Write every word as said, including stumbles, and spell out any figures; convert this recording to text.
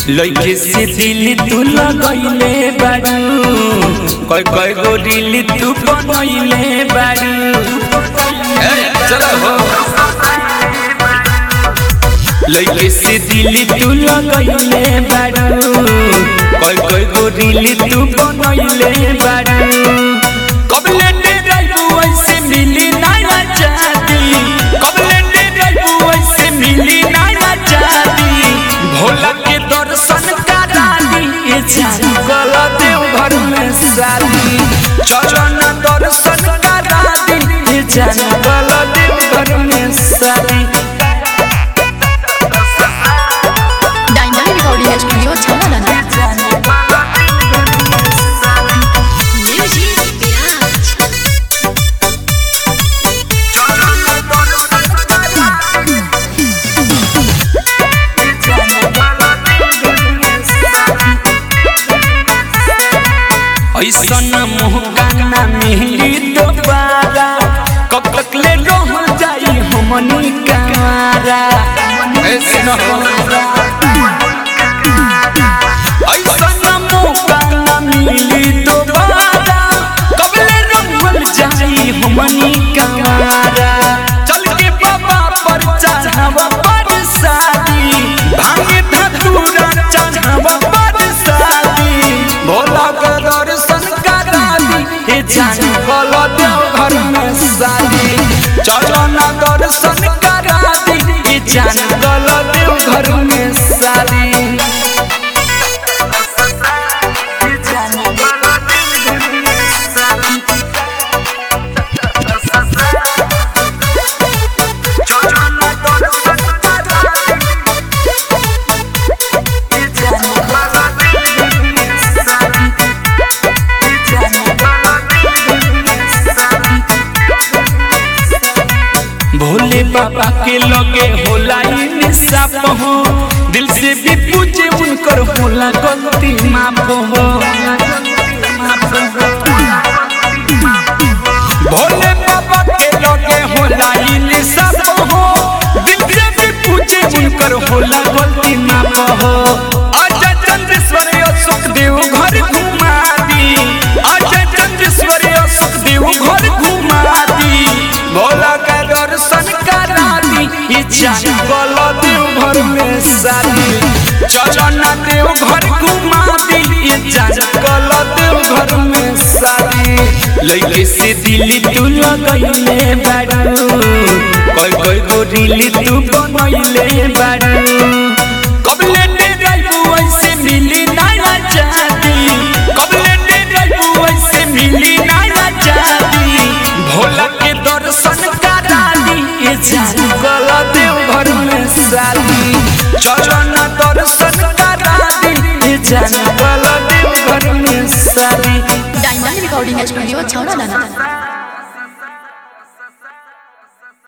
लइके से दिल तू लगइले बारू कोई कोई गो दिल तू बनइले बारू ए चलो हो लइके से दिल तू लगइले बारू कोई कोई गो दिल तू बनइले बारू कबले ने रहू ऐसे मिली ना जाती कबले ने रहू ऐसे मिली ना जाती भोला के दर्शन करा दी जान गला देव घर में साली चरण दर्शन करा दी जान गला देव घर में साली डायमंड रिकॉर्डिंग स्टूडियो छावला ना ऐसन मौका ना मिली दोबारा कब तक ले रह जाई हमनी कारा ऐसन मौका ना मिली दोबारा कब ले रह जाई हमनी कारा चल के बाबा पर चढ़ावा पर शादी भांगे धतूरा चढ़ावा पर शादी भोला का दर्शन करा दी जान गला देव घर में साली चरण दर्शन करा दी जान गला देव घर में साली भोले बाबा के लगे होला इंसाफ हो दिल से भी पूछे उनकर होला गलती माफ हो भोले बाबा के लगे होला इंसाफ हो दिल से भी पूछे उनकर होला गलती माफ हो अजय चंद्रेश्वर अशोक देव घर घुमा दी अजय चंद्रेश्वर अशोक देव घर घुमा दी भोला का दर्शन करा दी जान गला देव घर में साली चरण देव घर घुमा दी जान गला देव घर में साली लइके से दिल तू लगइले बारू कोई कोई गो दिल तू बनइले बारू कबले ने रहू ऐसे मिली ना जाती कबले ने रहू ऐसे मिली ना जाती भोला के दर्शन करा दी जान गला देव घर में साली चरण दर्शन करा दी जान गला देव घर में साली डायमंड रिकॉर्डिंग स्टूडियो छावला ना।